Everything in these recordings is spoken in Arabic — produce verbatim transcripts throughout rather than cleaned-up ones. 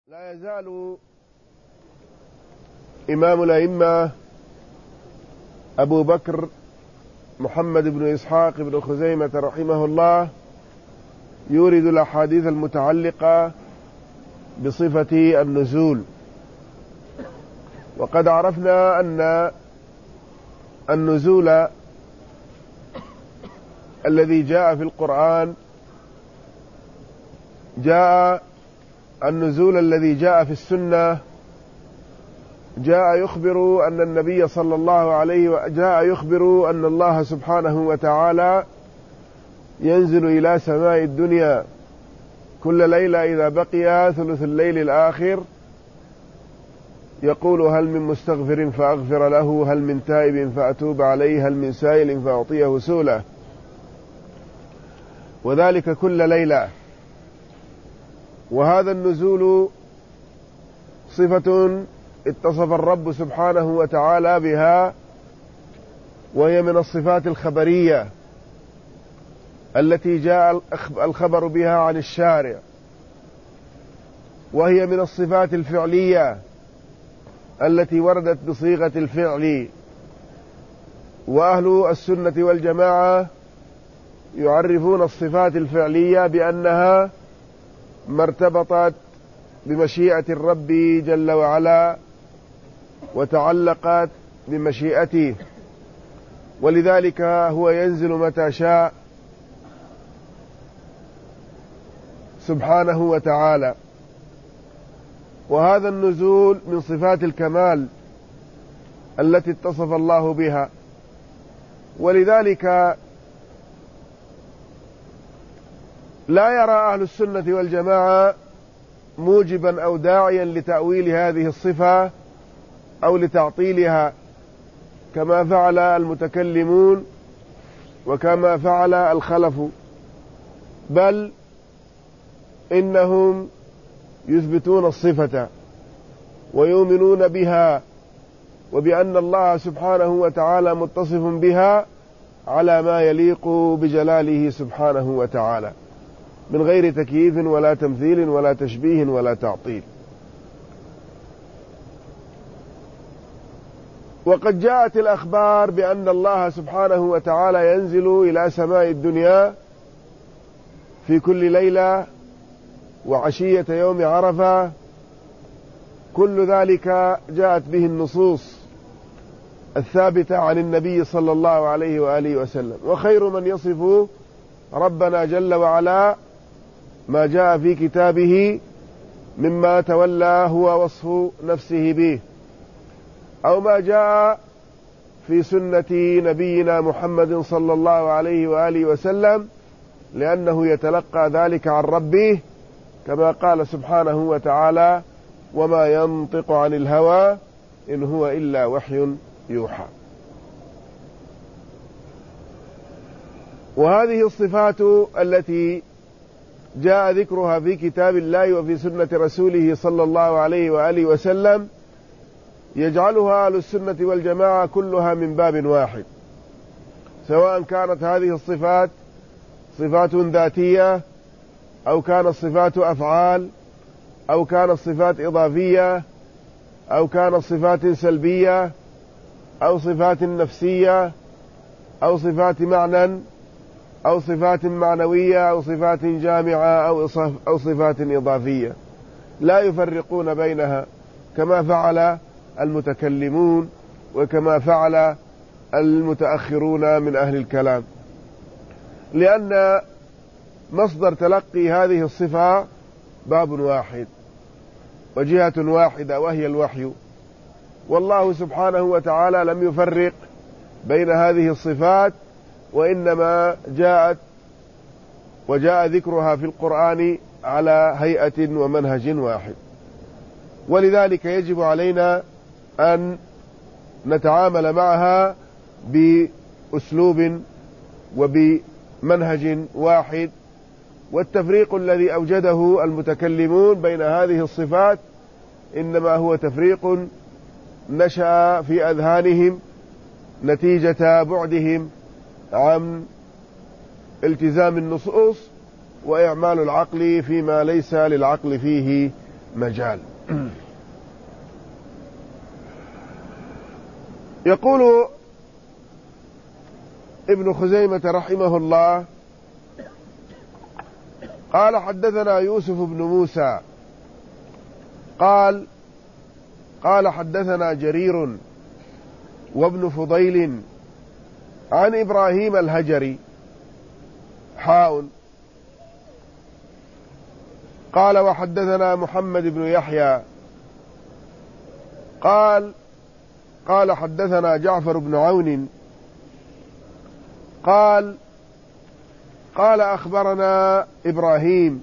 لا يزال إمام الأئمة أبو بكر محمد بن إسحاق بن خزيمة رحمه الله يورد الأحاديث المتعلقة بصفة النزول. وقد عرفنا أن النزول الذي جاء في القرآن جاء النزول الذي جاء في السنة جاء يخبر أن النبي صلى الله عليه وسلم جاء يخبر أن الله سبحانه وتعالى ينزل إلى سماء الدنيا كل ليلة إذا بقي ثلث الليل الآخر يقول هل من مستغفر فأغفر له، هل من تائب فأتوب عليه، هل من سائل فأعطيه سؤله، وذلك كل ليلة. وهذا النزول صفة اتصف الرب سبحانه وتعالى بها، وهي من الصفات الخبرية التي جاء الخبر بها عن الشارع، وهي من الصفات الفعلية التي وردت بصيغة الفعل. وأهل السنة والجماعة يعرفون الصفات الفعلية بأنها ما ارتبطت بمشيئة الرب جل وعلا وتعلقت بمشيئته، ولذلك هو ينزل متى شاء سبحانه وتعالى. وهذا النزول من صفات الكمال التي اتصف الله بها، ولذلك لا يرى أهل السنة والجماعة موجبا أو داعيا لتأويل هذه الصفة أو لتعطيلها كما فعل المتكلمون وكما فعل الخلف، بل إنهم يثبتون الصفة ويؤمنون بها وبأن الله سبحانه وتعالى متصف بها على ما يليق بجلاله سبحانه وتعالى من غير تكييف ولا تمثيل ولا تشبيه ولا تعطيل. وقد جاءت الأخبار بأن الله سبحانه وتعالى ينزل إلى سماء الدنيا في كل ليلة وعشية يوم عرفة، كل ذلك جاءت به النصوص الثابتة عن النبي صلى الله عليه وآله وسلم. وخير من يصف ربنا جل وعلا ما جاء في كتابه مما تولى هو وصف نفسه به، أو ما جاء في سنة نبينا محمد صلى الله عليه وآله وسلم، لأنه يتلقى ذلك عن ربه كما قال سبحانه وتعالى وما ينطق عن الهوى إن هو إلا وحي يوحى. وهذه الصفات التي جاء ذكرها في كتاب الله وفي سنة رسوله صلى الله عليه وآله وسلم يجعلها أهل السنة والجماعة كلها من باب واحد، سواء كانت هذه الصفات صفات ذاتية أو كانت صفات أفعال أو كانت صفات إضافية أو كانت صفات سلبية أو صفات نفسية أو صفات معنى أو صفات معنوية أو صفات جامعة أو صفات إضافية، لا يفرقون بينها كما فعل المتكلمون وكما فعل المتأخرون من أهل الكلام، لأن مصدر تلقي هذه الصفة باب واحد وجهة واحدة وهي الوحي. والله سبحانه وتعالى لم يفرق بين هذه الصفات، وإنما جاءت وجاء ذكرها في القرآن على هيئة ومنهج واحد. ولذلك يجب علينا أن نتعامل معها بأسلوب وبمنهج واحد. والتفريق الذي أوجده المتكلمون بين هذه الصفات إنما هو تفريق نشأ في أذهانهم نتيجة بعدهم عن التزام النصوص وإعمال العقل فيما ليس للعقل فيه مجال. يقول ابن خزيمة رحمه الله قال حدثنا يوسف بن موسى قال قال حدثنا جرير وابن فضيل عن إبراهيم الهجري حاء قال وحدثنا محمد بن يحيى قال قال حدثنا جعفر بن عون قال قال أخبرنا إبراهيم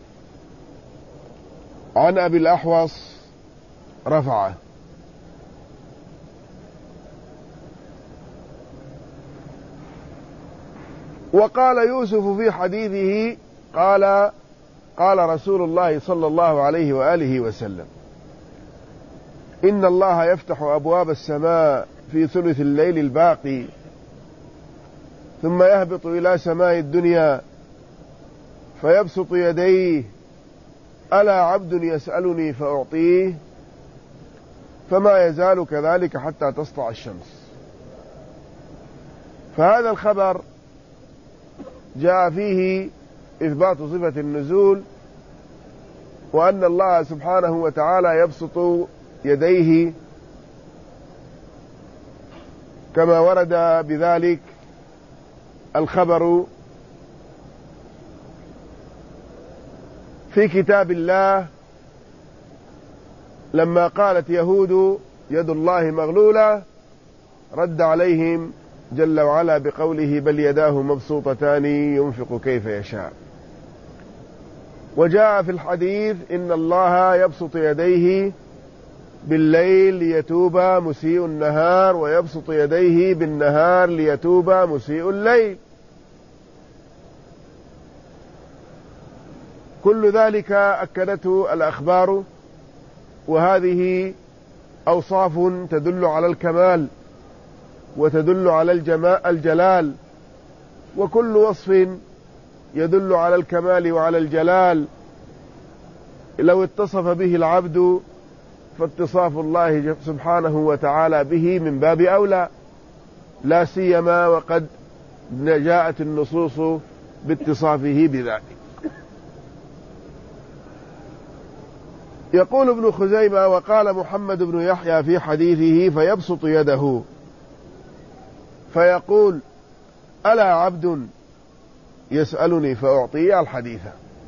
عن أبي الأحوص رفعه. وقال يوسف في حديثه قال قال رسول الله صلى الله عليه وآله وسلم إن الله يفتح أبواب السماء في ثلث الليل الباقي ثم يهبط إلى سماء الدنيا فيبسط يديه ألا عبد يسألني فأعطيه فما يزال كذلك حتى تسطع الشمس. فهذا الخبر جاء فيه إثبات صفة النزول وأن الله سبحانه وتعالى يبسط يديه كما ورد بذلك الخبر في كتاب الله لما قالت يهود يد الله مغلولة رد عليهم جل وعلا بقوله بل يداه مبسوطتان ينفق كيف يشاء. وجاء في الحديث إن الله يبسط يديه بالليل ليتوب مسيء النهار ويبسط يديه بالنهار ليتوب مسيء الليل. كل ذلك أكدته الأخبار، وهذه أوصاف تدل على الكمال وتدل على الجلال، وكل وصف يدل على الكمال وعلى الجلال لو اتصف به العبد فاتصاف الله سبحانه وتعالى به من باب أولى، لا سيما وقد جاءت النصوص باتصافه بذلك. يقول ابن خزيمة وقال محمد بن يحيى في حديثه فيبسط يده فيقول ألا عبد يسألني فأعطيه الحديث.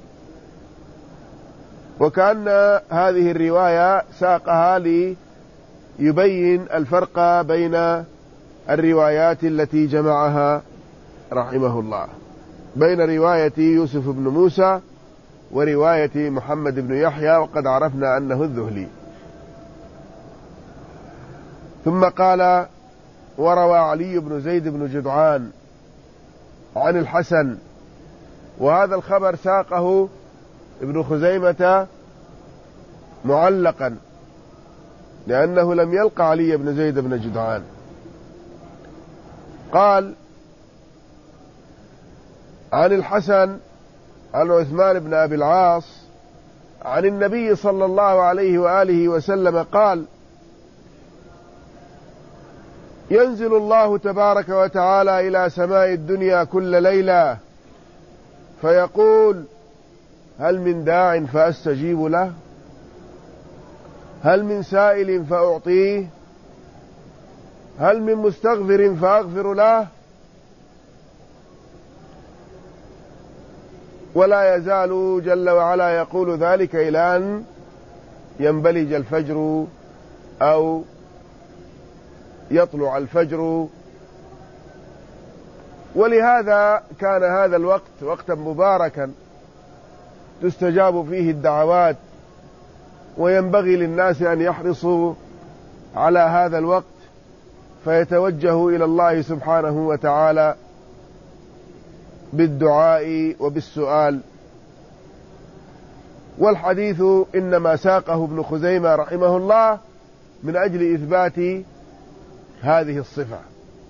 وكأن هذه الرواية ساقها ليبين الفرق بين الروايات التي جمعها رحمه الله، بين رواية يوسف بن موسى ورواية محمد بن يحيى، وقد عرفنا أنه الذهلي. ثم قال وروى علي بن زيد بن جدعان عن الحسن، وهذا الخبر ساقه ابن خزيمة معلقا لأنه لم يلق علي بن زيد بن جدعان. قال عن الحسن عن عثمان بن أبي العاص عن النبي صلى الله عليه وآله وسلم قال ينزل الله تبارك وتعالى إلى سماء الدنيا كل ليلة فيقول هل من داع فأستجيب له، هل من سائل فأعطيه، هل من مستغفر فأغفر له، ولا يزال جل وعلا يقول ذلك إلى أن ينبلج الفجر أو يطلع الفجر. ولهذا كان هذا الوقت وقتا مباركا تستجاب فيه الدعوات، وينبغي للناس أن يحرصوا على هذا الوقت فيتوجهوا إلى الله سبحانه وتعالى بالدعاء وبالسؤال. والحديث إنما ساقه ابن خزيمة رحمه الله من أجل إثبات هذه الصفة.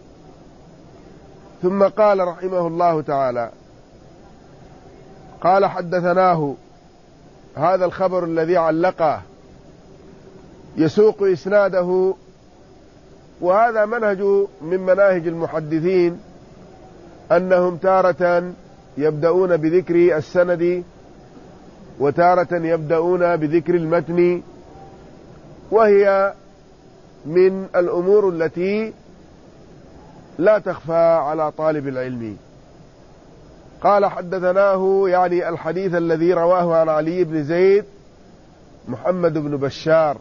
ثم قال رحمه الله تعالى قال حدثناه هذا الخبر الذي علقه يسوق إسناده. وهذا منهج من مناهج المحدثين أنهم تارة يبدأون بذكر السند وتارة يبدأون بذكر المتن، وهي من الأمور التي لا تخفى على طالب العلم. قال حدثناه يعني الحديث الذي رواه عن علي بن زيد محمد بن بشار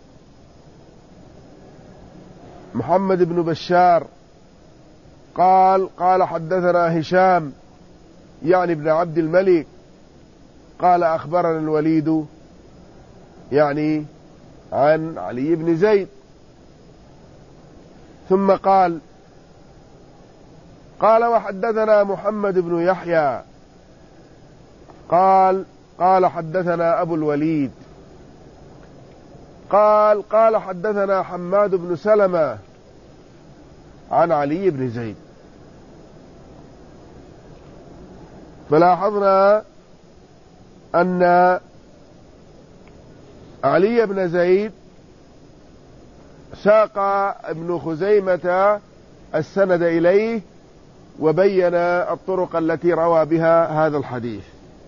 محمد بن بشار قال قال حدثنا هشام يعني ابن عبد الملك قال أخبرنا الوليد يعني عن علي بن زيد. ثم قال قال وحدثنا محمد بن يحيى قال قال حدثنا أبو الوليد قال قال حدثنا حماد بن سلمة عن علي بن زيد. فلاحظنا أن علي بن زيد ساق ابن خزيمة السند إليه وبين الطرق التي روى بها هذا الحديث،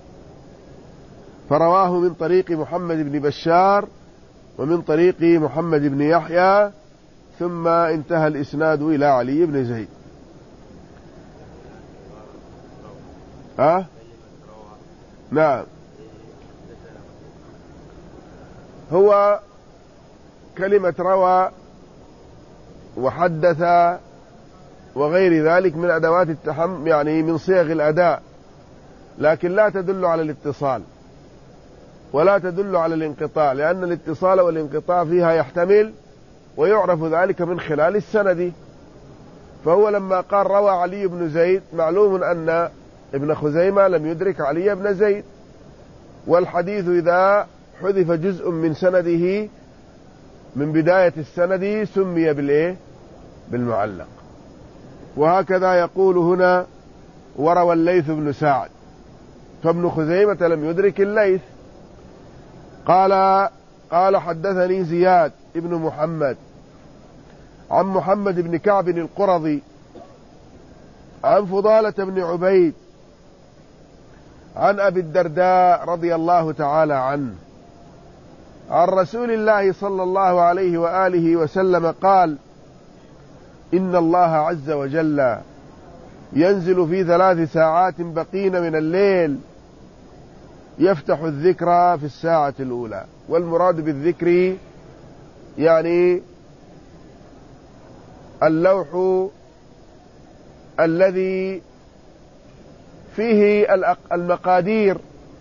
فرواه من طريق محمد بن بشار ومن طريق محمد بن يحيى، ثم انتهى الإسناد إلى علي بن زيد. أه؟ نعم، هو كلمة روى وحدث وغير ذلك من أدوات التحم يعني من صيغ الأداء، لكن لا تدل على الاتصال ولا تدل على الانقطاع، لأن الاتصال والانقطاع فيها يحتمل ويعرف ذلك من خلال السند. فهو لما قال روى علي بن زيد معلوم أن ابن خزيمة لم يدرك علي بن زيد، والحديث إذا حذف جزء من سنده من بداية السند سمي بالإيه؟ بالمعلق. وهكذا يقول هنا وروى الليث بن سعد، فابن خزيمة لم يدرك الليث. قال قال حدثني زياد ابن محمد عن محمد بن كعب القرظي عن فضالة بن عبيد عن أبي الدرداء رضي الله تعالى عنه عن رسول الله صلى الله عليه وآله وسلم قال: إن الله عز وجل ينزل في ثلاث ساعات بقين من الليل يفتح الذكر في الساعة الأولى. والمراد بالذكر يعني اللوح الذي فيه المقادير،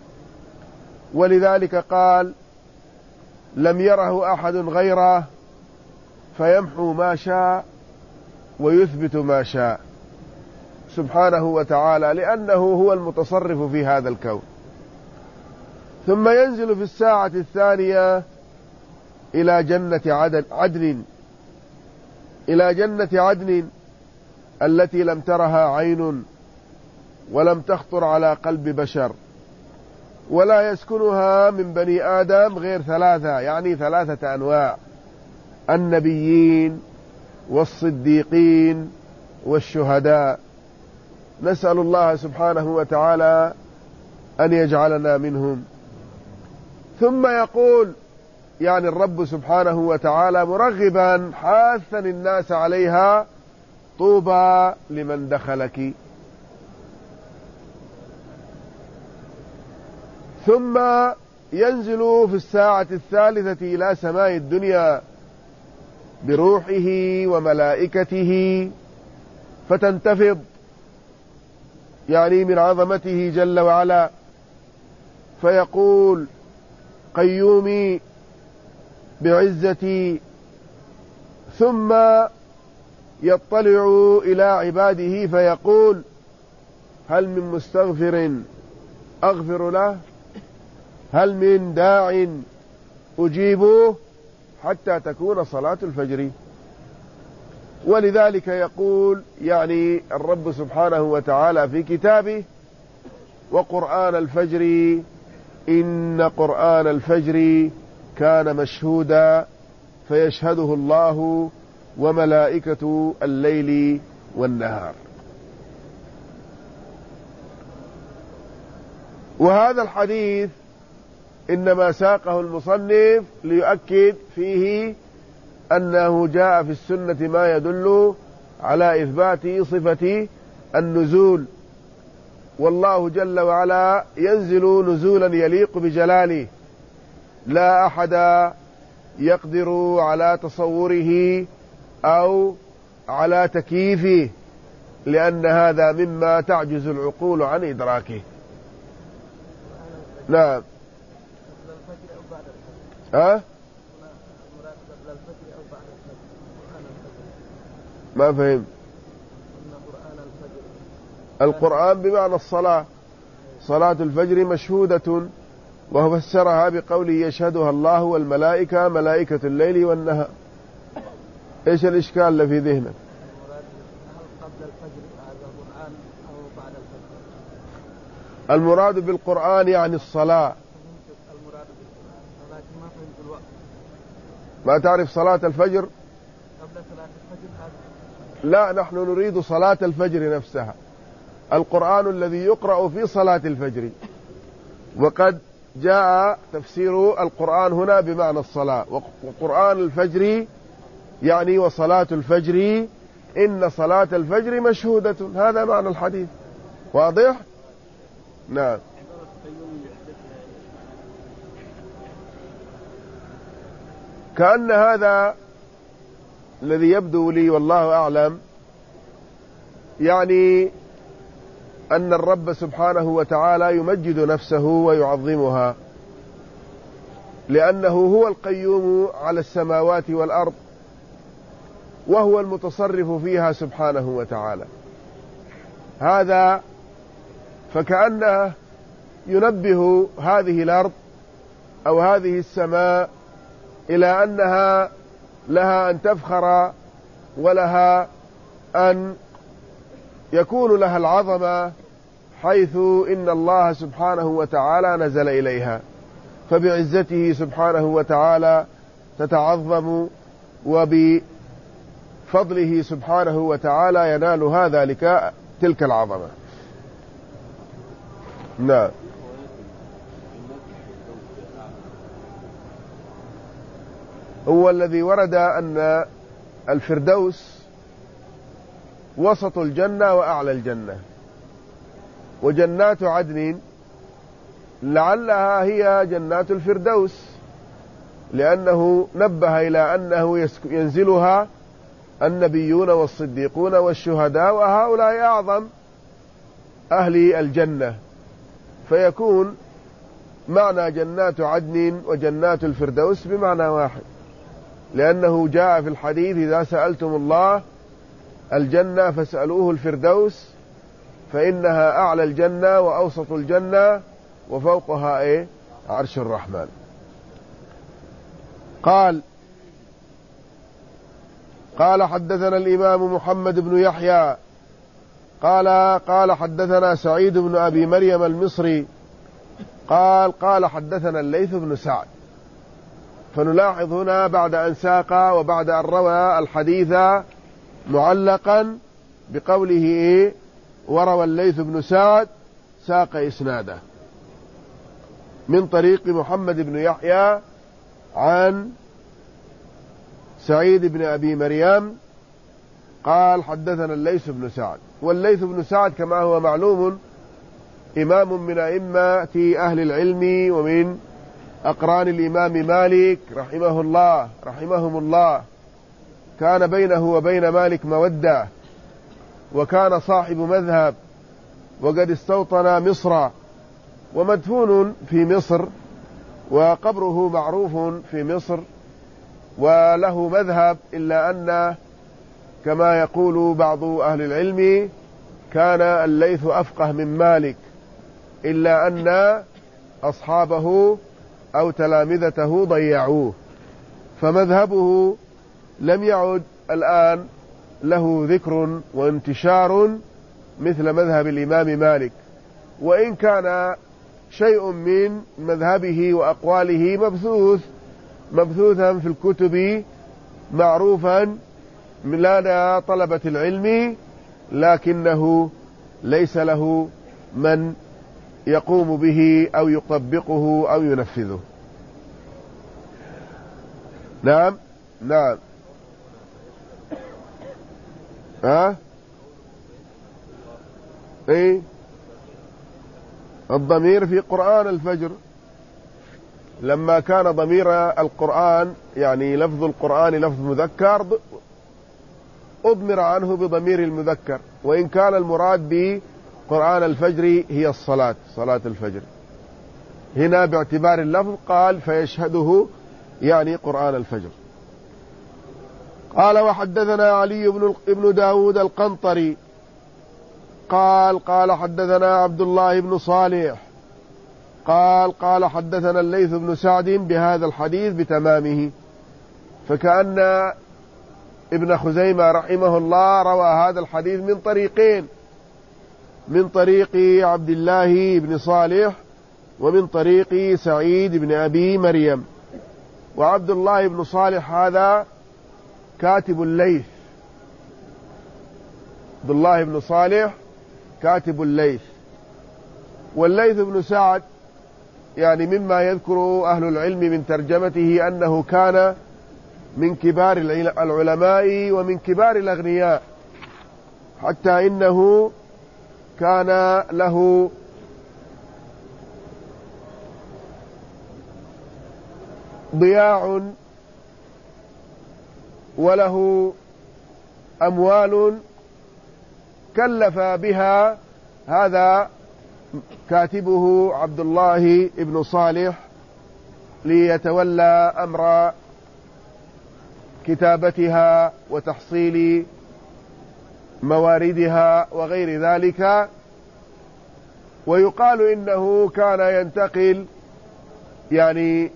ولذلك قال: لم يره أحد غيره فيمحو ما شاء ويثبت ما شاء سبحانه وتعالى، لأنه هو المتصرف في هذا الكون. ثم ينزل في الساعة الثانية إلى جنة عدن, عدن إلى جنة عدن التي لم ترها عين ولم تخطر على قلب بشر، ولا يسكنها من بني آدم غير ثلاثة، يعني ثلاثة أنواع: النبيين والصديقين والشهداء. نسأل الله سبحانه وتعالى أن يجعلنا منهم. ثم يقول يعني الرب سبحانه وتعالى مرغبا حاثا الناس عليها: طوبى لمن دخلك. ثم ينزل في الساعة الثالثة إلى سماء الدنيا بروحه وملائكته فتنتفض يعني من عظمته جل وعلا، فيقول: قيومي بعزتي. ثم يطلع إلى عباده فيقول: هل من مستغفر أغفر له؟ هل من داع أجيبه؟ حتى تكون صلاة الفجر. ولذلك يقول يعني الرب سبحانه وتعالى في كتابه: وقرآن الفجر إن قرآن الفجر كان مشهودا فيشهده الله وملائكة الليل والنهار. وهذا الحديث إنما ساقه المصنف ليؤكد فيه أنه جاء في السنة ما يدل على إثبات صفة النزول، والله جل وعلا ينزل نزولا يليق بجلاله لا أحد يقدر على تصوره أو على تكييفه، لأن هذا مما تعجز العقول عن إدراكه. نعم. ها؟ ما فهم. القرآن بمعنى الصلاة، صلاة الفجر مشهودة، وهو فسرها بقوله يشهدها الله والملائكة، ملائكة الليل والنهار. ايش الإشكال اللي في ذهنك؟ قبل الفجر هذا القرآن أو بعد الفجر؟ المراد بالقرآن يعني الصلاة. المراد بالقرآن ولكن ما فهمت الوقت. ما تعرف صلاة الفجر؟ قبل صلاة الفجر هذا؟ لا، نحن نريد صلاة الفجر نفسها، القرآن الذي يقرأ في صلاة الفجر. وقد جاء تفسير القرآن هنا بمعنى الصلاة، وقرآن الفجر يعني وصلاة الفجر، إن صلاة الفجر مشهودة، هذا معنى الحديث. واضح؟ نعم. كأن هذا الذي يبدو لي والله أعلم يعني أن الرب سبحانه وتعالى يمجد نفسه ويعظمها، لأنه هو القيوم على السماوات والأرض، وهو المتصرف فيها سبحانه وتعالى. هذا فكأنه ينبه هذه الأرض أو هذه السماء إلى أنها لها أن تفخر ولها أن يكون لها العظمة، حيث إن الله سبحانه وتعالى نزل إليها، فبعزته سبحانه وتعالى تتعظم، وبفضله سبحانه وتعالى ينال هذا لك تلك العظمة. نعم. هو الذي ورد أن الفردوس وسط الجنة وأعلى الجنة، وجنات عدن لعلها هي جنات الفردوس، لأنه نبه إلى أنه ينزلها النبيون والصديقون والشهداء، وهؤلاء أعظم أهل الجنة، فيكون معنى جنات عدن وجنات الفردوس بمعنى واحد، لأنه جاء في الحديث إذا سألتم الله الجنة فاسألوه الفردوس، فإنها أعلى الجنة وأوسط الجنة وفوقها إيه؟ عرش الرحمن. قال قال حدثنا الإمام محمد بن يحيى قال قال حدثنا سعيد بن أبي مريم المصري قال قال حدثنا الليث بن سعد. فنلاحظ هنا بعد أن ساق وبعد أن روى الحديث معلقا بقوله إيه؟ وروى الليث بن سعد، ساق إسناده من طريق محمد بن يحيى عن سعيد بن أبي مريم قال حدثنا الليث بن سعد. والليث بن سعد كما هو معلوم إمام من أئمة أهل العلم ومن أقران الإمام مالك رحمه الله رحمهم الله، كان بينه وبين مالك مودة، وكان صاحب مذهب، وقد استوطن مصر، ومدفون في مصر، وقبره معروف في مصر، وله مذهب، إلا أن كما يقول بعض أهل العلم كان الليث أفقه من مالك، إلا أن أصحابه أو تلامذته ضيعوه، فمذهبه لم يعد الآن له ذكر وانتشار مثل مذهب الإمام مالك، وإن كان شيء من مذهبه وأقواله مبثوث مبثوثا في الكتب معروفا لدى طلبة العلم، لكنه ليس له من يقوم به أو يطبقه أو ينفذه. نعم نعم ها ايه الضمير في قرآن الفجر، لما كان ضمير القرآن يعني لفظ القرآن لفظ مذكر أضمر عنه بضمير المذكر، وإن كان المراد بقرآن الفجر هي الصلاة، صلاة الفجر. هنا باعتبار اللفظ قال فيشهده يعني قرآن الفجر. قال وحدثنا علي بن ابن داود القنطري قال قال حدثنا عبد الله بن صالح قال قال حدثنا الليث بن سعد بهذا الحديث بتمامه، فكأن ابن خزيمة رحمه الله روى هذا الحديث من طريقين، من طريق عبد الله بن صالح ومن طريق سعيد بن أبي مريم. وعبد الله بن صالح هذا كاتب الليث، عبد الله بن صالح كاتب الليث. والليث بن سعد يعني مما يذكر أهل العلم من ترجمته أنه كان من كبار العلماء ومن كبار الأغنياء، حتى إنه كان له ضياع وله أموال كلف بها هذا كاتبه عبد الله بن صالح ليتولى أمر كتابتها وتحصيل مواردها وغير ذلك. ويقال إنه كان ينتقل يعني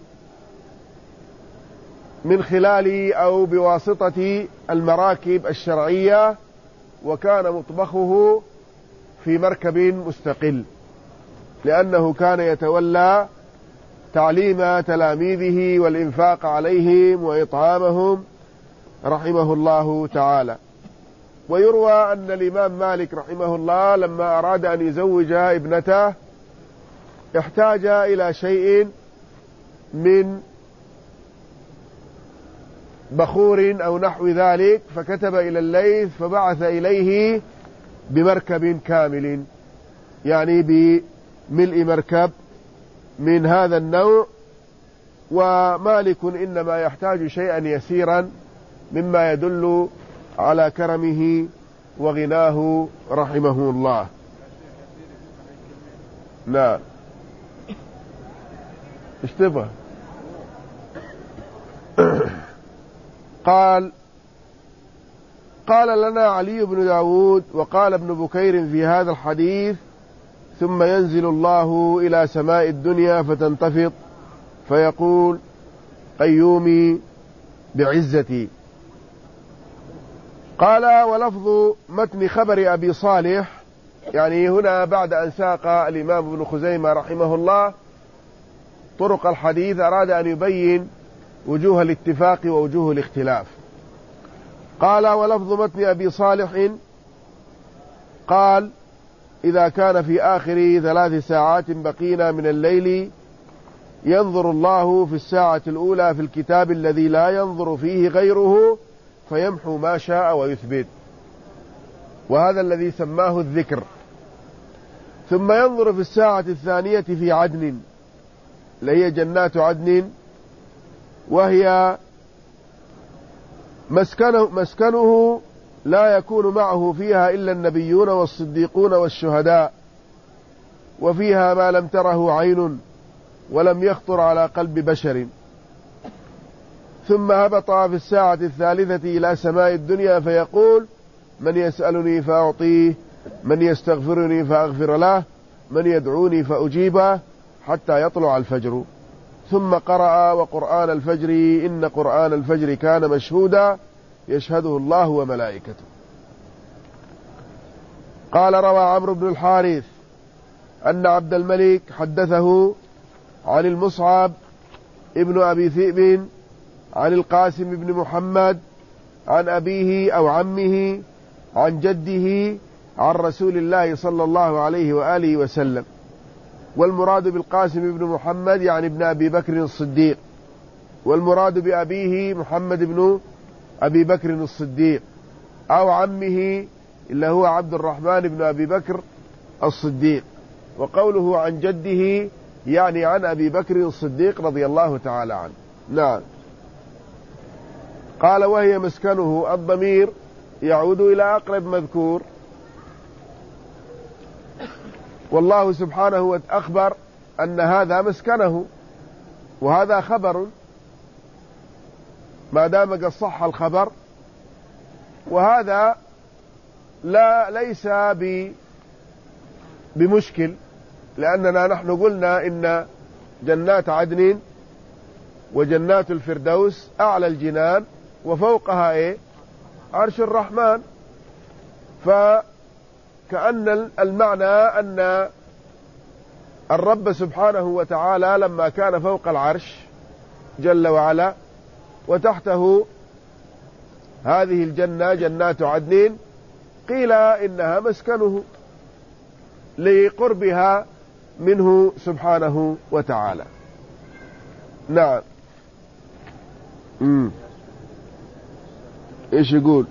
من خلال أو بواسطة المراكب الشرعية، وكان مطبخه في مركب مستقل، لأنه كان يتولى تعليم تلاميذه والإنفاق عليهم وإطعامهم رحمه الله تعالى. ويروى أن الإمام مالك رحمه الله لما أراد أن يزوج ابنته احتاج إلى شيء من بخور أو نحو ذلك، فكتب إلى الليث فبعث إليه بمركب كامل، يعني بملء مركب من هذا النوع. ومالك إنما يحتاج شيئا يسيرا مما يدل على كرمه وغناه رحمه الله. نعم اشتبه. قال قال لنا علي بن داود وقال ابن بكير في هذا الحديث ثم ينزل الله إلى سماء الدنيا فتنتفض فيقول قيومي بعزتي. قال ولفظ متن خبر أبي صالح، يعني هنا بعد أن ساق الإمام ابن خزيمة رحمه الله طرق الحديث أراد أن يبين وجوه الاتفاق ووجوه الاختلاف. قال ولفظ متن أبي صالح قال إذا كان في آخر ثلاث ساعات بقينا من الليل ينظر الله في الساعة الأولى في الكتاب الذي لا ينظر فيه غيره فيمحو ما شاء ويثبت، وهذا الذي سماه الذكر. ثم ينظر في الساعة الثانية في عدن، اللي هي جنات عدن، وهي مسكنه, مسكنه لا يكون معه فيها إلا النبيون والصديقون والشهداء، وفيها ما لم تره عين ولم يخطر على قلب بشر. ثم هبط في الساعة الثالثة إلى سماء الدنيا فيقول من يسألني فأعطيه، من يستغفرني فأغفر له، من يدعوني فأجيبه، حتى يطلع الفجر. ثم قرأ وقرآن الفجر إن قرآن الفجر كان مشهودا يشهده الله وملائكته. قال روى عمرو بن الحارث أن عبد الملك حدثه عن المصعب ابن أبي ذئب عن القاسم بن محمد عن أبيه أو عمه عن جده عن رسول الله صلى الله عليه وآله وسلم. والمراد بالقاسم بن محمد يعني ابن أبي بكر الصديق، والمراد بأبيه محمد بن أبي بكر الصديق، أو عمه اللي هو عبد الرحمن بن أبي بكر الصديق. وقوله عن جده يعني عن أبي بكر الصديق رضي الله تعالى عنه. نعم. قال وهي مسكنه، الضمير يعود إلى أقرب مذكور، والله سبحانه أخبر أن هذا مسكنه، وهذا خبر ما دام قد صح الخبر، وهذا لا ليس بمشكل، لأننا نحن قلنا إن جنات عدن وجنات الفردوس أعلى الجنان وفوقها إيه؟ عرش الرحمن. فكأن المعنى أن الرب سبحانه وتعالى لما كان فوق العرش جل وعلا وتحته هذه الجنة جنات عدن، قيل إنها مسكنه لقربها منه سبحانه وتعالى. نعم. امم ايش يقول؟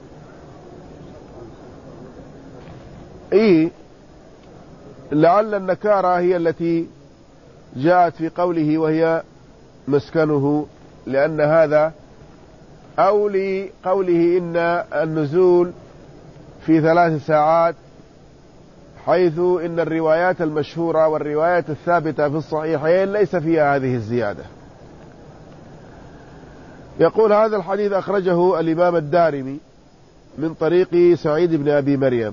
ايه لعل النكارة هي التي جاءت في قوله وهي مسكنه، لأن هذا أو لقوله إن النزول في ثلاث ساعات، حيث إن الروايات المشهورة والروايات الثابتة في الصحيحين ليس فيها هذه الزيادة. يقول هذا الحديث أخرجه الإمام الدارمي من طريق سعيد بن أبي مريم،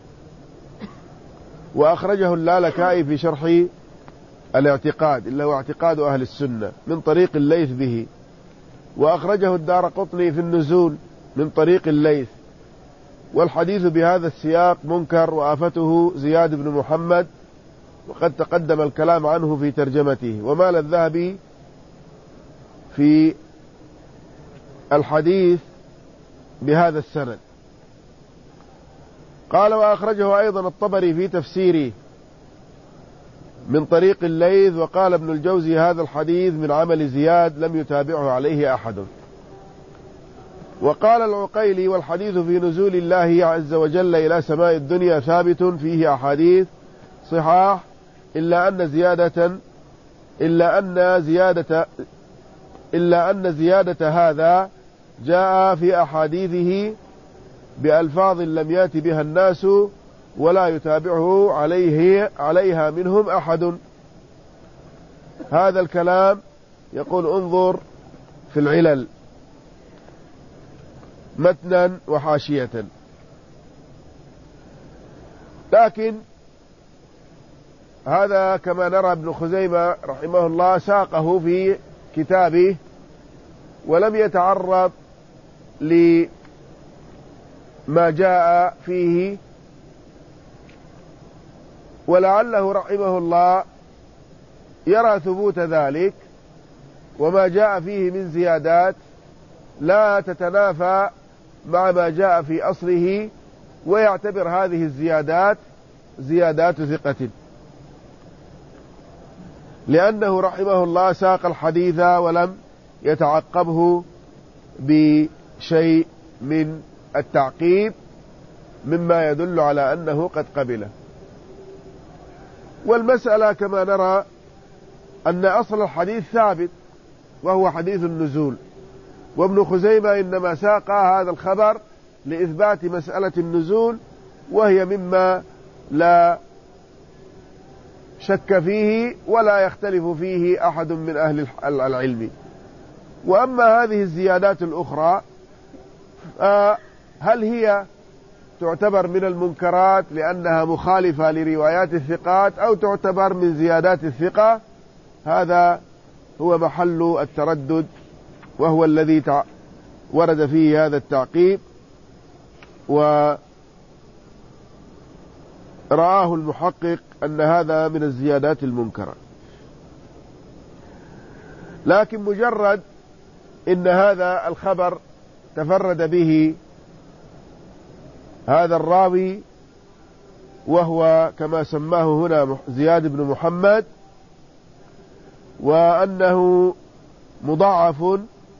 وأخرجه اللالكائي في شرح الاعتقاد اللي هو اعتقاد أهل السنة من طريق الليث به، وأخرجه الدارقطني في النزول من طريق الليث. والحديث بهذا السياق منكر، وآفته زياد بن محمد، وقد تقدم الكلام عنه في ترجمته. ومال الذهبي في الحديث بهذا السند. قال وأخرجه أيضا الطبري في تفسيره من طريق الليث. وقال ابن الجوزي هذا الحديث من عمل زياد لم يتابعه عليه أحد. وقال العقيلي والحديث في نزول الله عز وجل إلى سماء الدنيا ثابت فيه أحاديث صحاح، إلا أن زيادة إلا أن زيادة إلا أن زيادة هذا جاء في أحاديثه بألفاظ لم يأت بها الناس ولا يتابعه عليه عليها منهم أحد. هذا الكلام يقول انظر في العلل متنا وحاشية. لكن هذا كما نرى ابن خزيمة رحمه الله ساقه في كتابه ولم يتعرض لما جاء فيه، ولعله رحمه الله يرى ثبوت ذلك وما جاء فيه من زيادات لا تتنافى مع ما جاء في أصله، ويعتبر هذه الزيادات زيادات ثقة، لأنه رحمه الله ساق الحديث ولم يتعقبه بشيء من التعقيب مما يدل على أنه قد قبله. والمسألة كما نرى أن أصل الحديث ثابت وهو حديث النزول، وابن خزيمة إنما ساق هذا الخبر لإثبات مسألة النزول، وهي مما لا شك فيه ولا يختلف فيه أحد من أهل العلم. وأما هذه الزيادات الأخرى هل هي تعتبر من المنكرات لأنها مخالفة لروايات الثقات، أو تعتبر من زيادات الثقة؟ هذا هو محل التردد، وهو الذي ورد فيه هذا التعقيب. رآه المحقق أن هذا من الزيادات المنكرة، لكن مجرد إن هذا الخبر تفرد به هذا الراوي وهو كما سماه هنا زياد بن محمد، وأنه مضاعف،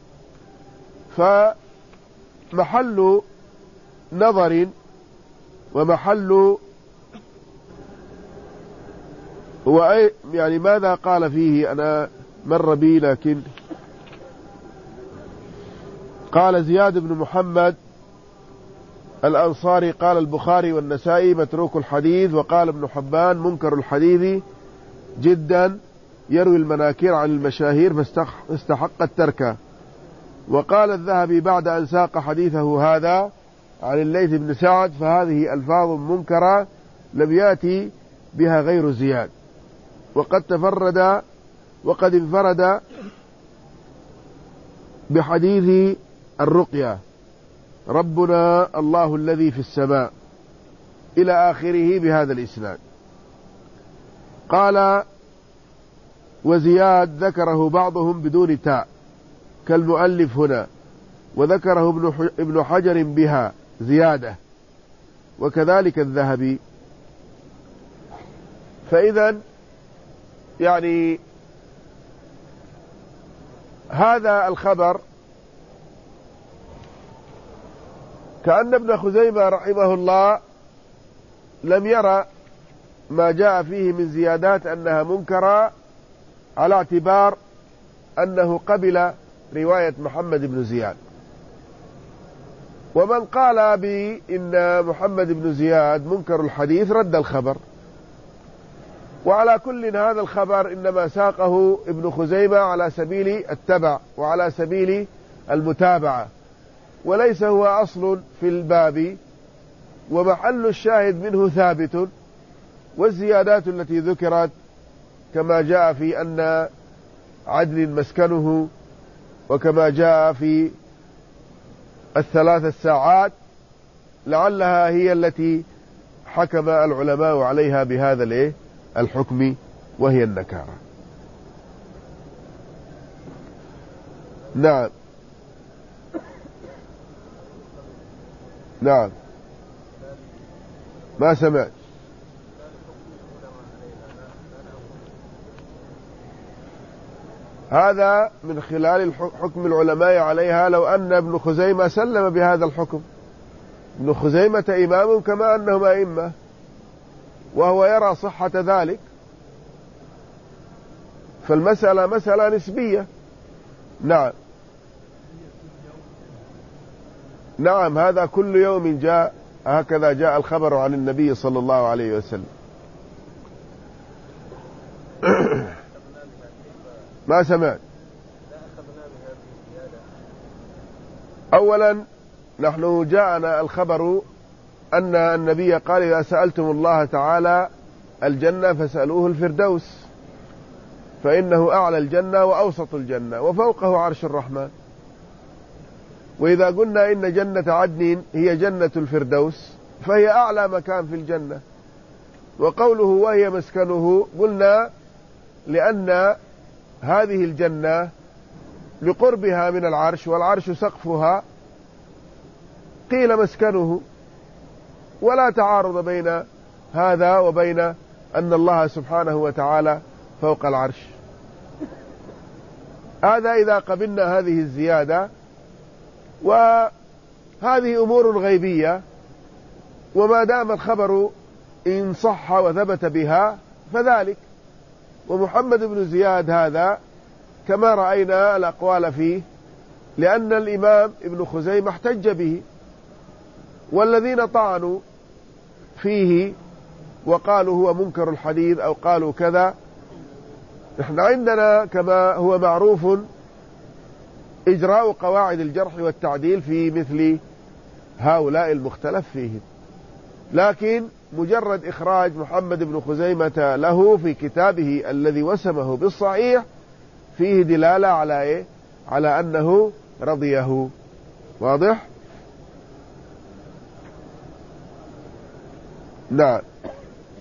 فمحل نظر ومحل وأي يعني ماذا قال فيه؟ أنا مر بي، لكن قال زياد بن محمد الأنصاري قال البخاري والنسائي متروك الحديث، وقال ابن حبان منكر الحديث جدا يروي المناكير عن المشاهير فاستحق الترك. وقال الذهبي بعد أن ساق حديثه هذا عن الليث بن سعد فهذه ألفاظ منكرة لم يأتي بها غير زياد، وقد تفرد وقد انفرد بحديث الرقية ربنا الله الذي في السماء إلى آخره بهذا الإسناد. قال وزياد ذكره بعضهم بدون تاء كالمؤلف هنا، وذكره ابن حجر بها زيادة، وكذلك الذهبي. فإذا يعني هذا الخبر كأن ابن خزيمة رحمه الله لم يرى ما جاء فيه من زيادات أنها منكرة، على اعتبار أنه قبل رواية محمد بن زياد. ومن قال بإن محمد بن زياد منكر الحديث رد الخبر. وعلى كل هذا الخبر إنما ساقه ابن خزيمة على سبيل التبع وعلى سبيل المتابعة، وليس هو أصل في الباب، ومحل الشاهد منه ثابت. والزيادات التي ذكرت كما جاء في أن عدل مسكنه، وكما جاء في الثلاث الساعات، لعلها هي التي حكم العلماء عليها بهذا الحكم، وهي النكارة. نعم نعم ما سمعت. هذا من خلال حكم العلماء عليها، لو أن ابن خزيمة سلم بهذا الحكم. ابن خزيمة إمام كما أنهم أئمة، وهو يرى صحة ذلك، فالمسألة مسألة نسبية. نعم نعم هذا كل يوم جاء، هكذا جاء الخبر عن النبي صلى الله عليه وسلم. ما سمعت. أولا نحن جاءنا الخبر أن النبي قال إذا سألتم الله تعالى الجنة فاسألوه الفردوس، فإنه أعلى الجنة وأوسط الجنة وفوقه عرش الرحمن. وإذا قلنا إن جنة عدن هي جنة الفردوس فهي أعلى مكان في الجنة. وقوله وهي مسكنه قلنا لأن هذه الجنة لقربها من العرش، والعرش سقفها، قيل مسكنه، ولا تعارض بين هذا وبين أن الله سبحانه وتعالى فوق العرش. هذا إذا قبلنا هذه الزيادة، وهذه أمور غيبية، وما دام الخبر إن صح وثبت بها فذلك. ومحمد بن زياد هذا كما رأينا الأقوال فيه، لأن الإمام ابن خزيمة احتج به، والذين طعنوا فيه وقالوا هو منكر الحديث أو قالوا كذا، نحن عندنا كما هو معروف إجراء قواعد الجرح والتعديل في مثل هؤلاء المختلف فيهم. لكن مجرد إخراج محمد بن خزيمة له في كتابه الذي وسمه بالصحيح فيه دلالة على إيه؟ على أنه رضيه. واضح؟ نعم.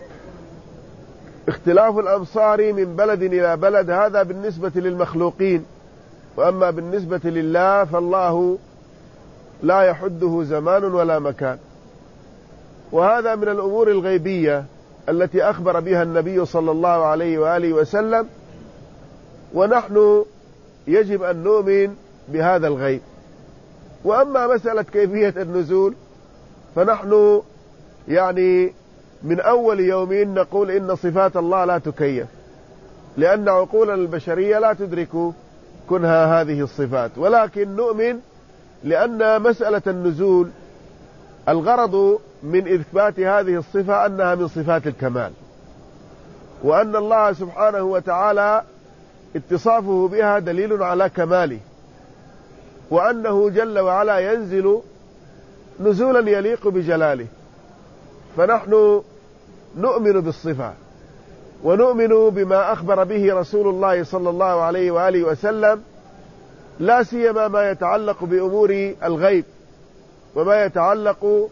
اختلاف الأمصار من بلد إلى بلد هذا بالنسبة للمخلوقين، وأما بالنسبة لله فالله لا يحده زمان ولا مكان. وهذا من الأمور الغيبية التي أخبر بها النبي صلى الله عليه وآله وسلم، ونحن يجب أن نؤمن بهذا الغيب. وأما مسألة كيفية النزول فنحن يعني من أول يومين نقول إن صفات الله لا تكيف، لأن عقولنا البشرية لا تدرك كنها هذه الصفات، ولكن نؤمن لأن مسألة النزول الغرض من إثبات هذه الصفة أنها من صفات الكمال، وأن الله سبحانه وتعالى اتصافه بها دليل على كماله، وأنه جل وعلا ينزل نزولا يليق بجلاله. فنحن نؤمن بالصفة ونؤمن بما أخبر به رسول الله صلى الله عليه وآله وسلم، لا سيما ما يتعلق بأمور الغيب وما يتعلق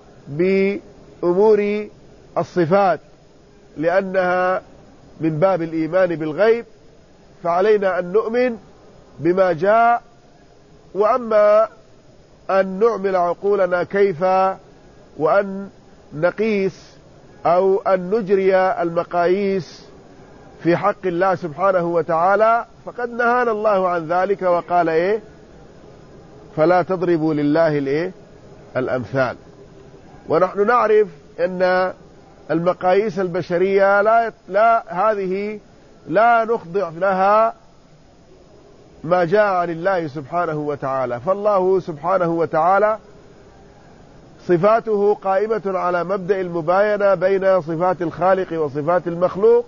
بأمور الصفات، لأنها من باب الإيمان بالغيب، فعلينا أن نؤمن بما جاء. وأما أن نعمل عقولنا كيف وأن نقيس أو أن نجري المقاييس في حق الله سبحانه وتعالى فقد نهانا الله عن ذلك، وقال إيه؟ فلا تضربوا لله الإيه؟ الأمثال. ونحن نعرف أن المقاييس البشرية لا, لا هذه لا نخضع لها ما جاء عن الله سبحانه وتعالى. فالله سبحانه وتعالى صفاته قائمة على مبدأ المباينة بين صفات الخالق وصفات المخلوق،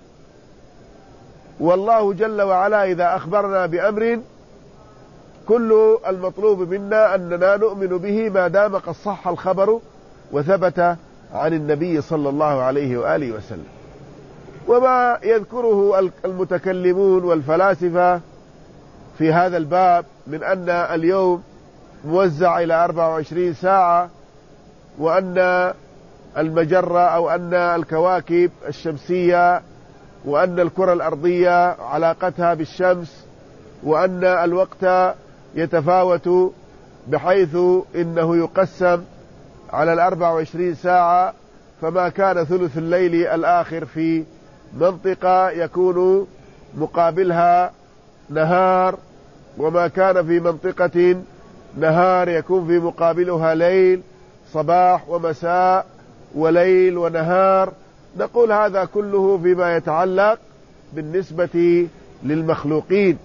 والله جل وعلا إذا أخبرنا بأمر كل المطلوب منا أننا نؤمن به ما دام قد صح الخبر وثبت عن النبي صلى الله عليه وآله وسلم. وما يذكره المتكلمون والفلاسفة في هذا الباب من أن اليوم موزع إلى أربع وعشرين ساعة، وأن المجرة أو أن الكواكب الشمسية وأن الكرة الأرضية علاقتها بالشمس، وأن الوقت يتفاوت بحيث إنه يقسم على الأربع وعشرين ساعة، فما كان ثلث الليل الآخر في منطقة يكون مقابلها نهار، وما كان في منطقة نهار يكون في مقابلها ليل، صباح ومساء وليل ونهار. نقول هذا كله فيما يتعلق بالنسبة للمخلوقين.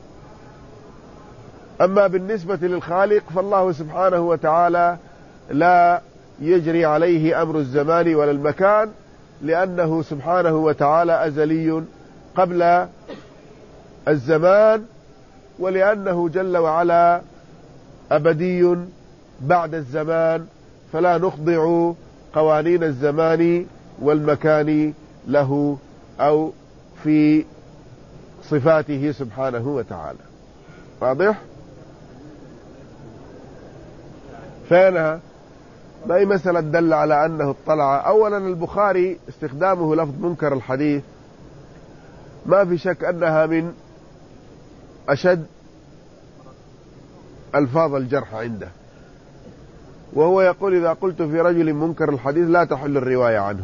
أما بالنسبة للخالق فالله سبحانه وتعالى لا يجري عليه أمر الزمان ولا المكان، لأنه سبحانه وتعالى أزلي قبل الزمان، ولأنه جل وعلا أبدي بعد الزمان، فلا نخضع قوانين الزمان والمكان له أو في صفاته سبحانه وتعالى. واضح؟ فينها ما هي مسألة دل على أنه اطلع. أولا البخاري استخدامه لفظ منكر الحديث ما في شك أنها من أشد ألفاظ الجرح عنده، وهو يقول إذا قلت في رجل منكر الحديث لا تحل الرواية عنه.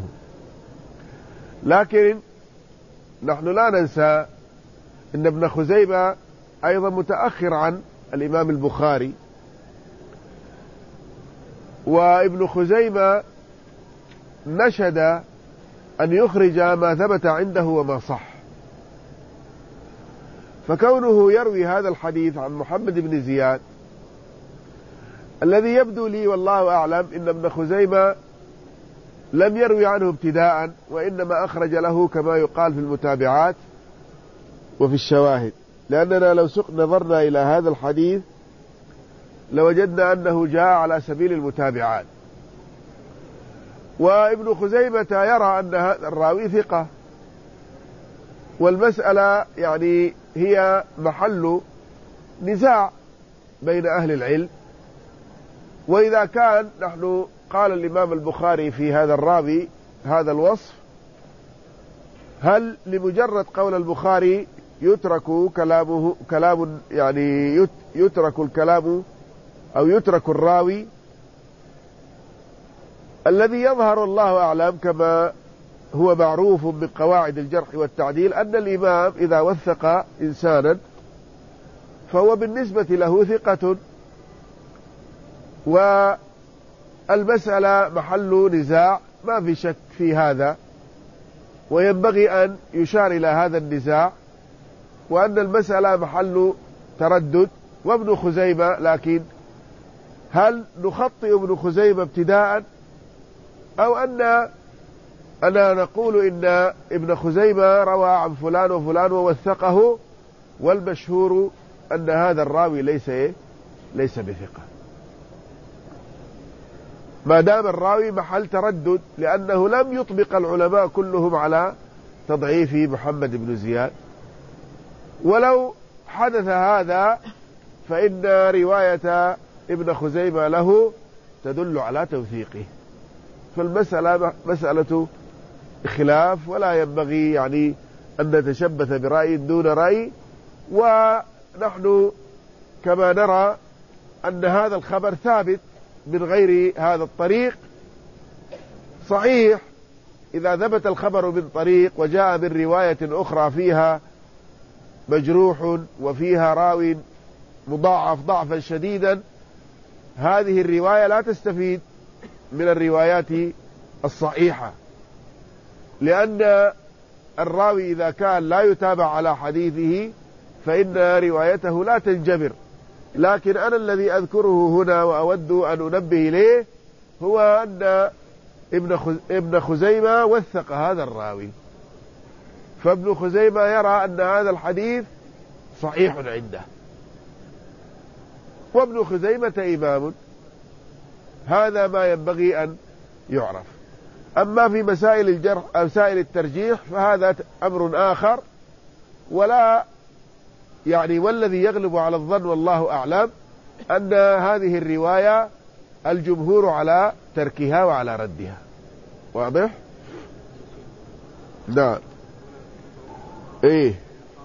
لكن نحن لا ننسى أن ابن خزيمة أيضا متأخر عن الإمام البخاري، وابن خزيمة نشد أن يخرج ما ثبت عنده وما صح، فكونه يروي هذا الحديث عن محمد بن زياد الذي يبدو لي والله أعلم إن ابن خزيمة لم يروي عنه ابتداء، وإنما أخرج له كما يقال في المتابعات وفي الشواهد، لأننا لو نظرنا إلى هذا الحديث لوجدنا أنه جاء على سبيل المتابعات. وابن خزيمة يرى أن هذا الراوي ثقة، والمسألة يعني هي محل نزاع بين أهل العلم. وإذا كان نحن قال الإمام البخاري في هذا الراوي هذا الوصف هل لمجرد قول البخاري يترك كلامه كلام يعني يترك الكلام أو يترك الراوي؟ الذي يظهر الله أعلم كما هو معروف من قواعد الجرح والتعديل أن الإمام إذا وثق إنسانا فهو بالنسبة له ثقة، والمسألة محل نزاع ما في شك في هذا، وينبغي أن يشار إلى هذا النزاع وأن المسألة محل تردد. وابن خزيمة، لكن هل نخطئ ابن خزيمة ابتداء أو أن أنا نقول إن ابن خزيمة روى عن فلان وفلان ووثقه، والمشهور أن هذا الراوي ليس إيه؟ ليس بثقة، ما دام الراوي محل تردد، لأنه لم يطبق العلماء كلهم على تضعيف محمد بن زياد. ولو حدث هذا فإن رواية ابن خزيمة له تدل على توثيقه، فالمسألة مسألة خلاف، ولا ينبغي يعني أن نتشبث برأي دون رأي. ونحن كما نرى أن هذا الخبر ثابت من غير هذا الطريق. صحيح إذا ثبت الخبر من طريق وجاء من رواية أخرى فيها مجروح وفيها راو مضاعف ضعفا شديدا، هذه الرواية لا تستفيد من الروايات الصحيحة، لأن الراوي إذا كان لا يتابع على حديثه فإن روايته لا تنجبر. لكن أنا الذي أذكره هنا وأود أن أنبه إليه هو أن ابن خزيمة وثق هذا الراوي، فابن خزيمة يرى أن هذا الحديث صحيح عنده، وابن خزيمة إمام، هذا ما ينبغي أن يعرف. أما في مسائل الجرح أو مسائل الترجيح فهذا أمر آخر، ولا يعني والذي يغلب على الظن والله أعلم أن هذه الرواية الجمهور على تركها وعلى ردها. واضح؟ نعم. إيه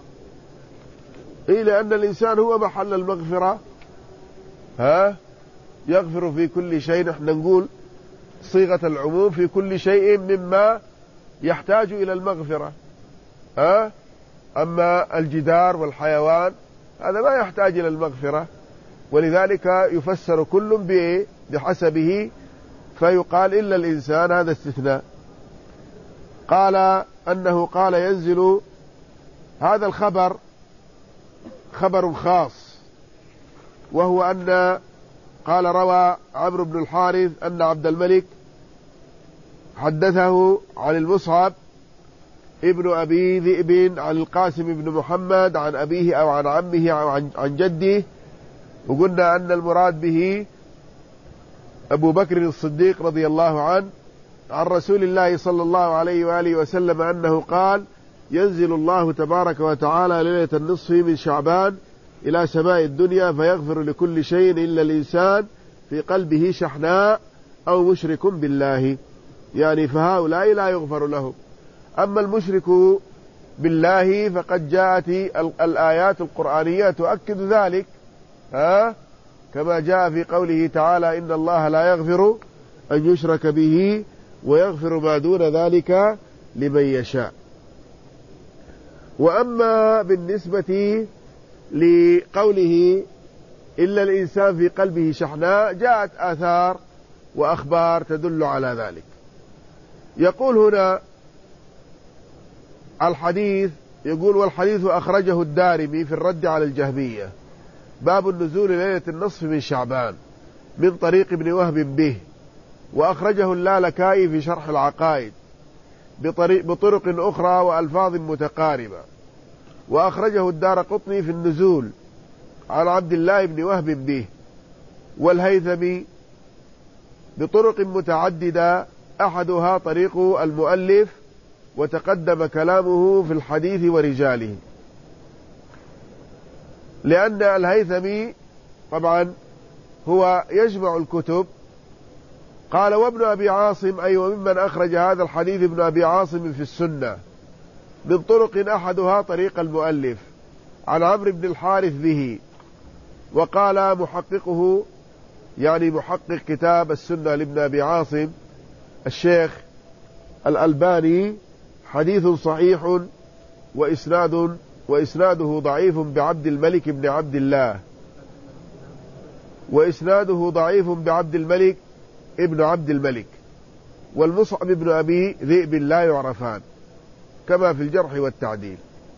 إيه لأن الإنسان هو محل المغفرة، ها يغفر في كل شيء. نحن نقول صيغة العموم في كل شيء مما يحتاج إلى المغفرة، ها أما الجدار والحيوان هذا ما يحتاج إلى المغفرة، ولذلك يفسر كل بحسبه، فيقال إلا الإنسان، هذا استثناء. قال أنه قال ينزل، هذا الخبر خبر خاص، وهو أن قال روى عمرو بن الحارث أن عبد الملك حدثه عن المصعب ابن أبي ذئب عن القاسم بن محمد عن أبيه أو عن عمه أو عن, عن جده، وقلنا أن المراد به أبو بكر الصديق رضي الله عنه عن رسول الله صلى الله عليه وآله وسلم أنه قال ينزل الله تبارك وتعالى ليلة النصف من شعبان إلى سماء الدنيا فيغفر لكل شيء إلا الإنسان في قلبه شحناء أو مشرك بالله، يعني فهؤلاء لا يغفر لهم. أما المشرك بالله فقد جاءت الآيات القرآنية تؤكد ذلك، ها كما جاء في قوله تعالى إن الله لا يغفر أن يشرك به ويغفر ما دون ذلك لمن يشاء. وأما بالنسبة لقوله إلا الإنسان في قلبه شحناء، جاءت آثار وأخبار تدل على ذلك. يقول هنا الحديث، يقول والحديث أخرجه الدارمي في الرد على الجهمية، باب النزول ليلة النصف من شعبان من طريق ابن وهب به، وأخرجه اللالكائي في شرح العقائد بطرق أخرى وألفاظ متقاربة، وأخرجه الدارقطني في النزول عن عبد الله بن وهب به، والهيثمي بطرق متعددة أحدها طريق المؤلف وتقدم كلامه في الحديث ورجاله، لأن الهيثمي طبعا هو يجمع الكتب. قال وابن أبي عاصم، أي وممن أخرج هذا الحديث ابن أبي عاصم في السنة، من طرق أحدها طريق المؤلف عن عمرو بن الحارث به. وقال محققه يعني محقق كتاب السنة لابن أبي عاصم الشيخ الألباني حديث صحيح وإسناد وإسناده ضعيف بعبد الملك بن عبد الله وإسناده ضعيف بعبد الملك ابن عبد الملك والمصعب بن أبي ذئب لا يعرفان كما في الجرح والتعديل.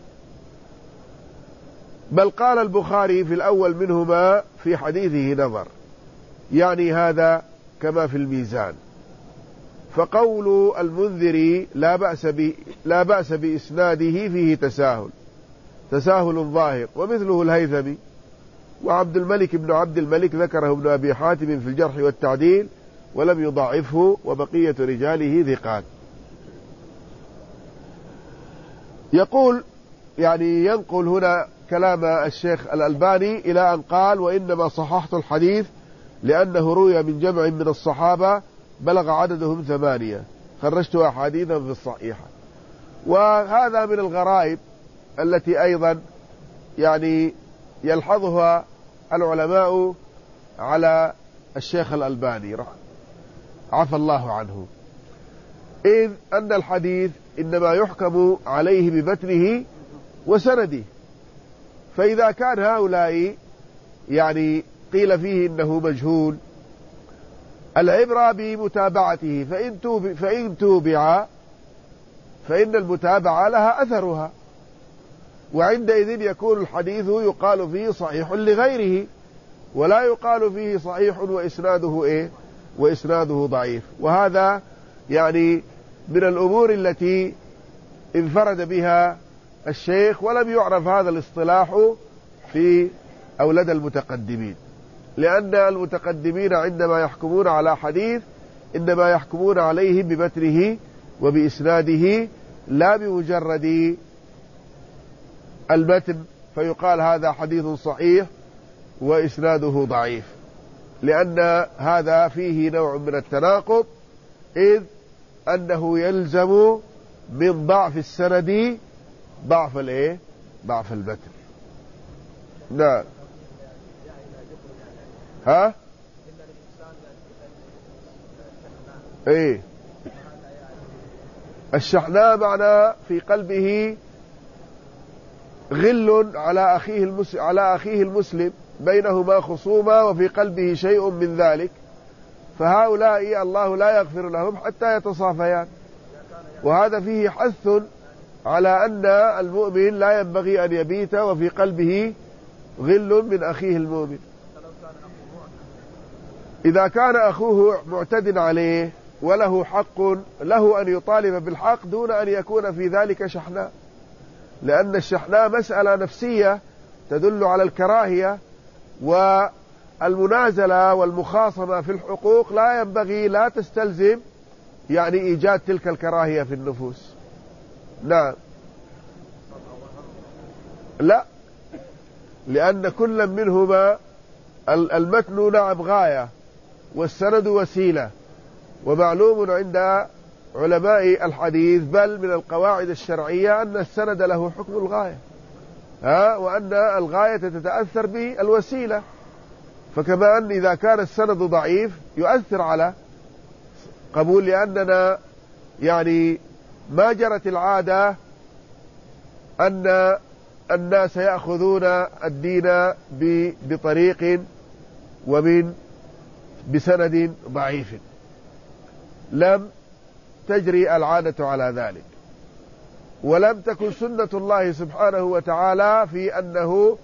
بل قال البخاري في الأول منهما في حديثه نظر، يعني هذا كما في الميزان. فقول المنذري لا بأس ب لا بأس بإسناده فيه تساهل تساهل ظاهر، ومثله الهيثمي وعبد الملك بن عبد الملك ذكره ابن أبي حاتم في الجرح والتعديل ولم يضعفه، وبقية رجاله ثقات. يقول يعني ينقل هنا كلام الشيخ الألباني إلى أن قال: وإنما صححت الحديث لأنه روي من جمع من الصحابة بلغ عددهم ثمانية، خرجت أحاديثا في الصحيحة. وهذا من الغرائب التي أيضا يعني يلحظها العلماء على الشيخ الألباني عفى الله عنه، إذ أن الحديث إنما يحكم عليه بمتنه وسنده. فإذا كان هؤلاء يعني قيل فيه إنه مجهول، العبرة بمتابعته، فإن توبع, فإن توبع فإن المتابعة لها أثرها، وعندئذ يكون الحديث يقال فيه صحيح لغيره، ولا يقال فيه صحيح وإسناده إيه وإسناده ضعيف. وهذا يعني من الأمور التي انفرد بها الشيخ، ولم يعرف هذا الاصطلاح في أولاد المتقدمين، لأن المتقدمين عندما يحكمون على حديث إنما يحكمون عليه بمتنه وبإسناده لا بمجرد المتن فيقال هذا حديث صحيح وإسناده ضعيف، لأن هذا فيه نوع من التناقض، إذ أنه يلزم من ضعف السند ضعف الايه ضعف المتن. نعم. ها ايه الشحناء معنى في قلبه غل على أخيه المسلم على أخيه المسلم بينهما خصومة وفي قلبه شيء من ذلك، فهؤلاء الله لا يغفر لهم حتى يتصافيان. وهذا فيه حث على أن المؤمن لا ينبغي أن يبيت وفي قلبه غل من أخيه المؤمن. إذا كان أخوه معتد عليه وله حق له أن يطالب بالحق دون أن يكون في ذلك شحناء، لأن الشحناء مسألة نفسية تدل على الكراهية، والمنازلة والمخاصمة في الحقوق لا ينبغي لا تستلزم يعني إيجاد تلك الكراهية في النفوس. نعم. لا، لأن كل منهما المتن نعم غاية والسند وسيلة، ومعلوم عند علماء الحديث بل من القواعد الشرعية أن السند له حكم الغاية، ها وأن الغاية تتأثر بالوسيلة. فكما أن إذا كان السند ضعيف يؤثر على قبول، لأننا يعني ما جرت العادة أن الناس يأخذون الدين بطريق ومن بسند ضعيف، لم تجري العادة على ذلك، ولم تكن سنة الله سبحانه وتعالى في أنه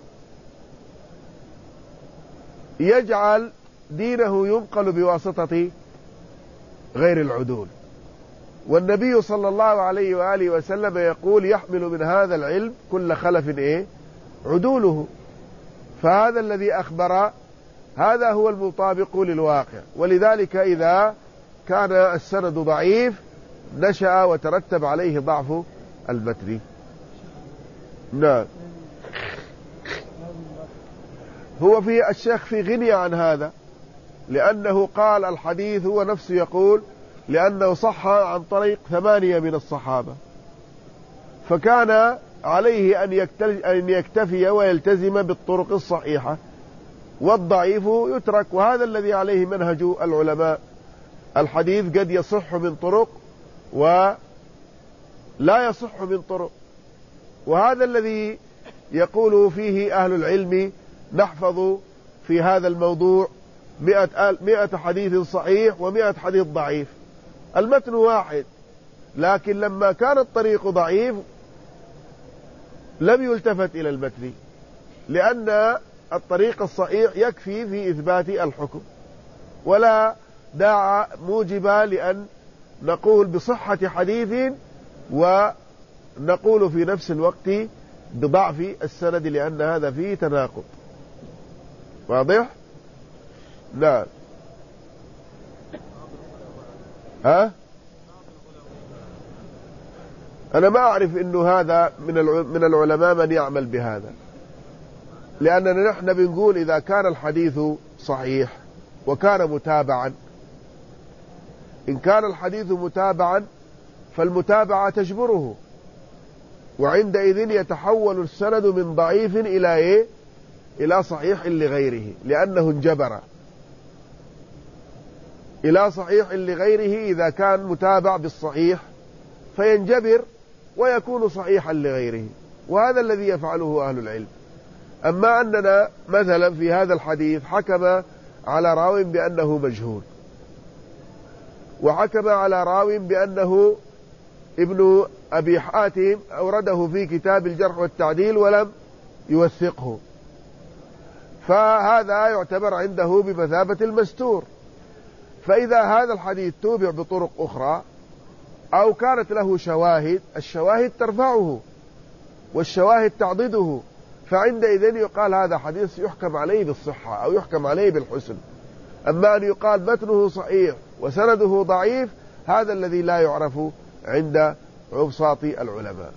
يجعل دينه ينقل بواسطة غير العدول. والنبي صلى الله عليه وآله وسلم يقول: يحمل من هذا العلم كل خلف إيه عدوله. فهذا الذي أخبر هذا هو المطابق للواقع، ولذلك إذا كان السند ضعيف نشأ وترتب عليه ضعف المتن. نعم. هو في الشيخ في غنية عن هذا، لأنه قال الحديث هو نفسه يقول لأنه صح عن طريق ثمانية من الصحابة، فكان عليه أن يكتفي ويلتزم بالطرق الصحيحة، والضعيف يترك. وهذا الذي عليه منهج العلماء. الحديث قد يصح من طرق ولا يصح من طرق، وهذا الذي يقول فيه أهل العلم نحفظ في هذا الموضوع مئة, مئة حديث صحيح ومئة حديث ضعيف. المتن واحد، لكن لما كان الطريق ضعيف لم يلتفت إلى المتن، لأن الطريق الصحيح يكفي في إثبات الحكم، ولا داعي موجب لأن نقول بصحة حديث ونقول في نفس الوقت بضعف السند، لأن هذا فيه تناقض. واضح؟ نعم. ها؟ أنا ما أعرف إنه هذا من من العلماء من يعمل بهذا، لأننا نحن بنقول إذا كان الحديث صحيح وكان متابعا، إن كان الحديث متابعا فالمتابعة تجبره، وعندئذ يتحول السند من ضعيف إلى إيه؟ إلى صحيح لغيره، لأنه انجبر إلى صحيح لغيره. إذا كان متابع بالصحيح فينجبر ويكون صحيحا لغيره، وهذا الذي يفعله أهل العلم. أما أننا مثلا في هذا الحديث حكم على راو بأنه مجهول، وحكم على راو بأنه ابن أبي حاتم أورده في كتاب الجرح والتعديل ولم يوثقه، فهذا يعتبر عنده بمثابة المستور. فإذا هذا الحديث توبع بطرق أخرى أو كانت له شواهد، الشواهد ترفعه والشواهد تعضده، فعندئذ يقال هذا حديث يحكم عليه بالصحة أو يحكم عليه بالحسن. أما أن يقال متنه صحيح وسنده ضعيف، هذا الذي لا يعرف عند عبساط العلماء.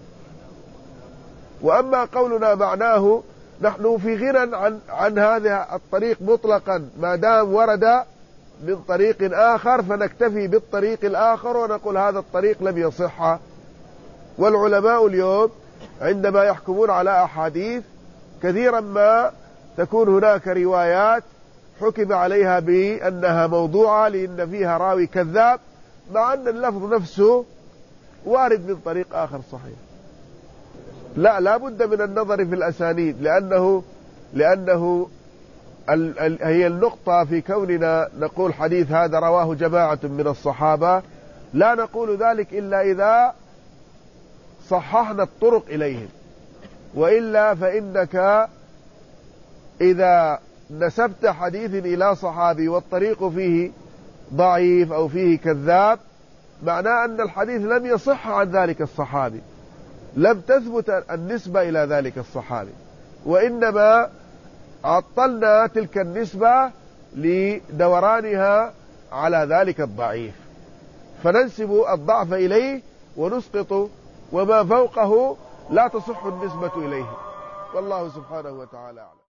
وأما قولنا معناه، نحن في غنى عن, عن هذا الطريق مطلقا، ما دام ورد من طريق آخر فنكتفي بالطريق الآخر ونقول هذا الطريق لم يصح. والعلماء اليوم عندما يحكمون على أحاديث كثيرا ما تكون هناك روايات حكم عليها بأنها موضوعة لأن فيها راوي كذاب، مع أن اللفظ نفسه وارد من طريق آخر صحيح. لا لا بد من النظر في الأسانيد، لأنه لأنه ال ال هي النقطة في كوننا نقول حديث هذا رواه جماعة من الصحابة، لا نقول ذلك إلا إذا صححنا الطرق إليهم، وإلا فإنك إذا نسبت حديث إلى صحابي والطريق فيه ضعيف أو فيه كذاب، معناه أن الحديث لم يصح عن ذلك الصحابي، لم تثبت النسبة إلى ذلك الصحابي، وإنما عطلنا تلك النسبة لدورانها على ذلك الضعيف، فننسب الضعف إليه ونسقط وما فوقه لا تصح النسبة إليه، والله سبحانه وتعالى أعلم.